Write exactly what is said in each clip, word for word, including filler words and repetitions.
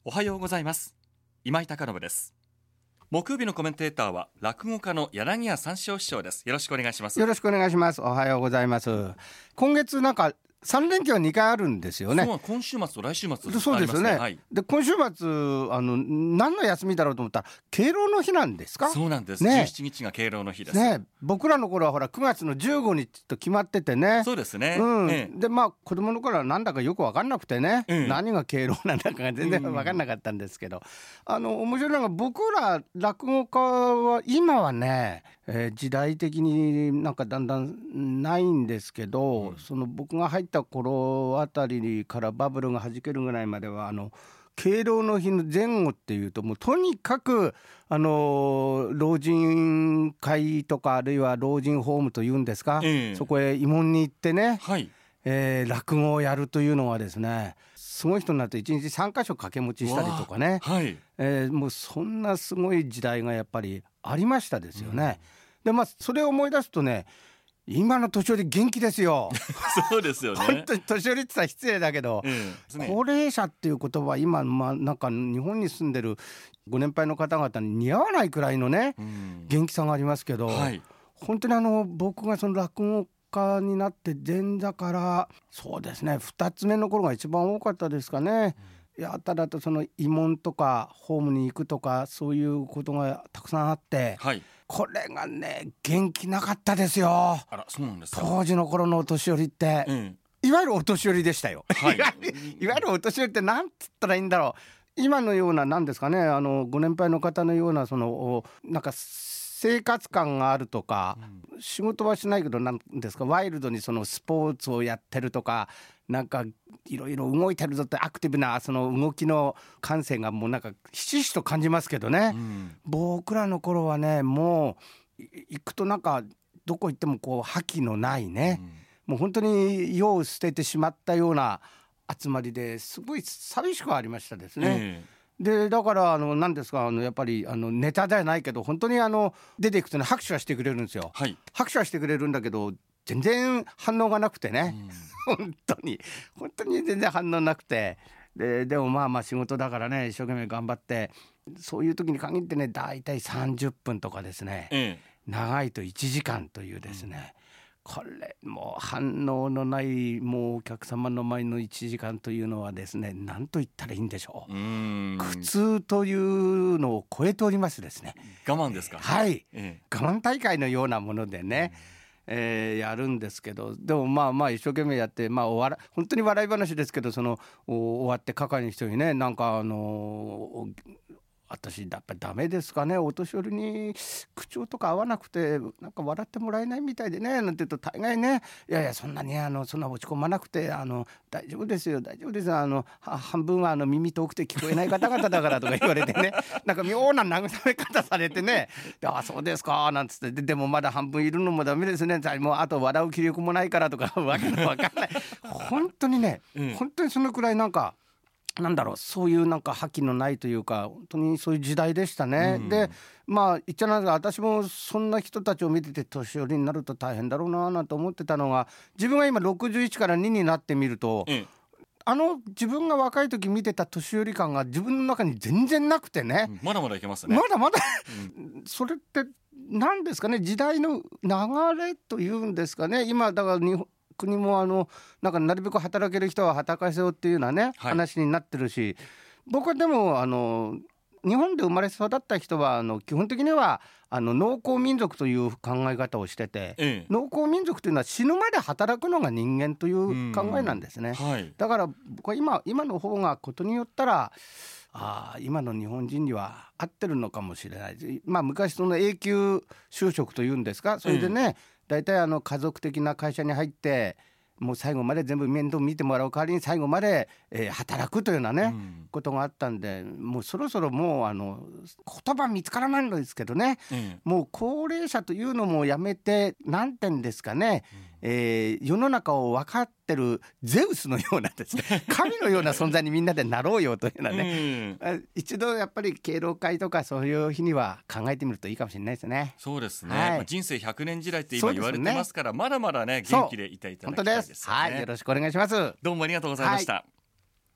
おはようございます。今井貴信です。木曜日のコメンテーターは落語家の柳家三四郎師匠です。よろしくお願いします。 よろしくお願いします。おはようございます。今月なんかさん連休はにかいあるんですよね。 そう、今週末と来週末ありますね。 そうですよね、 はい、 で今週末あの何の休みだろうと思ったら敬老の日なんですか。 そうなんです、 ね、 じゅうしちにちが敬老の日です、 ね、僕らの頃はほらくがつのじゅうごにちと決まっててね。 そうですね、 うんええ、 でまあ子供の頃はなんだかよく分かんなくてね、 ええ、 何が敬老なんだか全然分かんなかったんですけど、うん、あの面白いのが僕ら落語家は今はね、えー、時代的になんかだんだんないんですけど、うん、その僕が入った頃あたりからバブルが弾けるぐらいまではあの敬老の日の前後っていうともうとにかくあの老人会とかあるいは老人ホームというんですか、えー、そこへ慰問に行ってね、はい、えー、落語をやるというのはですね、すごい人になるといちにちさんかしょ掛け持ちしたりとかね、はい、えー、もうそんなすごい時代がやっぱりありましたですよね、うん、でまあそれを思い出すとね、今の年寄り元気ですよそうですよね。 本当に年寄りって言ったら失礼だけど、ええね、高齢者っていう言葉は今、まあ、なんか日本に住んでるご年配の方々に似合わないくらいのね、うん、元気さがありますけど、はい、本当にあの僕がその落語家になって前座からそうですねふたつめの頃が一番多かったですかね、うん、やたらとその慰問とかホームに行くとかそういうことがたくさんあって、はい、これがね元気なかったですよ。 あら、そうなんですか。 当時の頃のお年寄りって、うん、いわゆるお年寄りでしたよ、はい、いわゆる、いわゆるお年寄りって何つったらいいんだろう。今のような何ですかね、あのご年配の方のようなそのなんか生活感があるとか、うん、仕事はしないけど何ですかワイルドにそのスポーツをやってるとかなんかいろいろ動いてるぞってアクティブなその動きの感性がもうなんかひしひしと感じますけどね、うん、僕らの頃はねもう行くとなんかどこ行ってもこう覇気のないね、うん、もう本当に世を捨ててしまったような集まりですごい寂しくありましたですね、えーでだからあの何ですかあのやっぱりあのネタではないけど本当にあの出ていくとね拍手はしてくれるんですよ、はい、拍手はしてくれるんだけど全然反応がなくてね、うん、本当に本当に全然反応なくて で, でもまあまあ仕事だからね一生懸命頑張ってそういう時に限ってねだいたいさんじゅっぷんとかですね、ええ、長いといちじかんというですね、うん、これもう反応のないもうお客様の前のいちじかんというのはですね何と言ったらいいんでしょう。うーん苦痛というのを超えておりますですね。 我慢ですか。 はい、ええ、我慢大会のようなものでね、えー、やるんですけどでもまあまあ一生懸命やって、まあ、お笑本当に笑い話ですけどその終わって係の人にねなんかあの私やっぱりダメですかねお年寄りに口調とか合わなくてなんか笑ってもらえないみたいでねなんて言うと大概ねいやいやそんなにあのそんな落ち込まなくてあの大丈夫ですよ大丈夫ですよあの半分はあの耳遠くて聞こえない方々だからとか言われてねなんか妙な慰め方されてねあそうですかなんつってで、でもまだ半分いるのもダメですねもうあと笑う気力もないからとかわけのわかんない本当にね、うん、本当にそのくらいなんかなんだろうそういうなんか覇気のないというか本当にそういう時代でしたね、うん、でまあ言っちゃなんですが私もそんな人たちを見てて年寄りになると大変だろうななんて思ってたのが自分が今ろくじゅういちからにになってみると、うん、あの自分が若い時見てた年寄り感が自分の中に全然なくてね、うん、 まだまだいけますねまだまだ、うん、それって何ですかね時代の流れというんですかね今だから日本国もあのなんかなるべく働ける人は働かせようっていうようなね、はい、話になってるし僕はでもあの日本で生まれ育った人はあの基本的にはあの農耕民族という考え方をしてて、ええ、農耕民族というのは死ぬまで働くのが人間という考えなんですね、はい、だから僕は 今, 今の方がことによったらあ今の日本人には合ってるのかもしれない、まあ、昔その永久就職というんですかそれでね、えだいたいあの家族的な会社に入ってもう最後まで全部面倒見てもらう代わりに最後まで、えー、働くというようなね、うん、ことがあったんでもうそろそろもうあの言葉見つからないのですけどね、うん、もう高齢者というのもやめて何点ですかね、うんえー、世の中を分かってるゼウスのようなですね神のような存在にみんなでなろうよというようなね、うん、一度やっぱり敬老会とかそういう日には考えてみるといいかもしれないですね。 そうですね、はいまあ、人生ひゃくねん時代って今言われてますから、ね、まだまだね元気でいたいただきたいですよね。 本当です、はい、よろしくお願いします。 どうもありがとうございました、はい。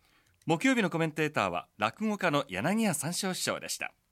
木曜日のコメンテーターは落語家の柳家三笑師匠でした。